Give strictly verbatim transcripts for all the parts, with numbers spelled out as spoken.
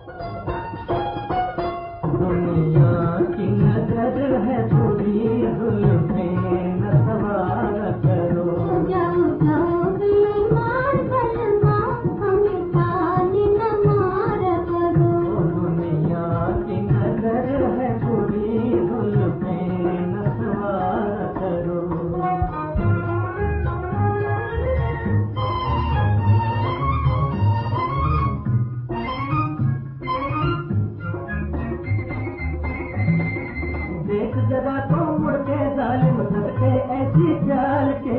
दुनिया की नजर है बुरी, जुल्फे न सवार करो। जाओ जाओ बेईमान बलमा, हमें ताने न मार करो। दुनिया की नजर है बुरी, जुल्फे न सवार करो। देख जरा तो मुड़ के जालिम सदके ऐसी चाल के,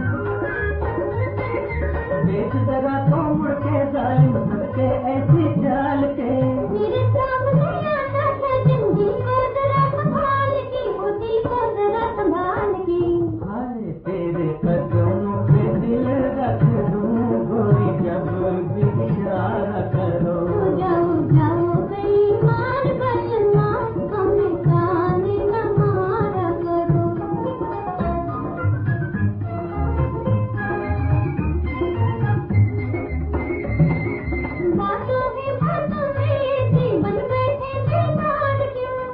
देख जरा तो मुड़ के जालिम सदके ऐसी चाल के। मेरे सामने आना है जिंदगी को जरा संभाल के, दिल को जरा संभाल के। हाय तेरे कदमों पे दिल रख दूं गोरी, जब भी इशारा करो। जाओ जाओ बेईमान बलमा, हमें ताने न मारा करो। बातों में बातों में जीवन बैठे बेकार क्यों,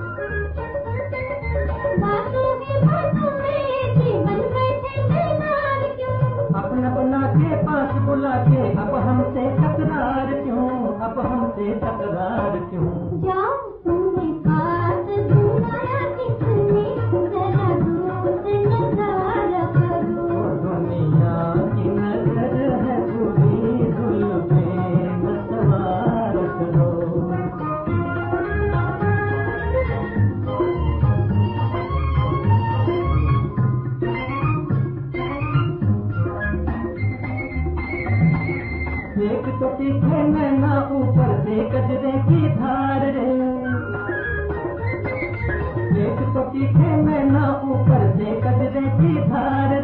बातों में बातों में जीवन बैठे बेकार क्यों। अपना बना के पास बुला के अब हमसे तकरार क्यों, अब हमसे तकरार क्यों। जाओ तुम्हें पास बुलाया किसने, जरा दूर से नजारा करो। दुनिया की नजर है बुरी, जुल्फे न सवार करो। देख तो तीखे नैना ऊपर से गजरे की धार रे, देख तो तीखे नैना ऊपर से गजरे की धार